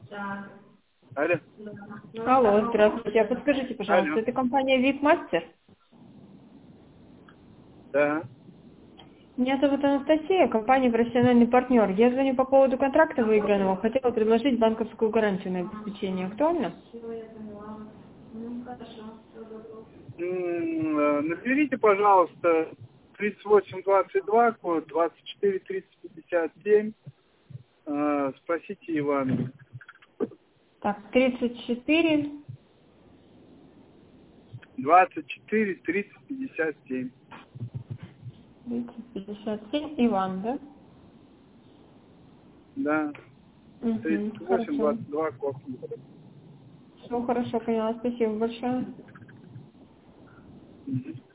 Алло. Алло, здравствуйте. А подскажите, пожалуйста, Алло. это компания VIP-мастер? Да. Меня зовут Анастасия, компания «Профессиональный партнер». Я звоню по поводу контракта выигранного. Хотела предложить банковскую гарантию на обеспечение. Актуально? Наберите, пожалуйста, 3822, код 24 357. Спросите Ивана. Так, 34. 24 357. 3057. Иван, да? Да. Угу, хорошо. 3822, код. Все хорошо, поняла. Спасибо большое. Мгм.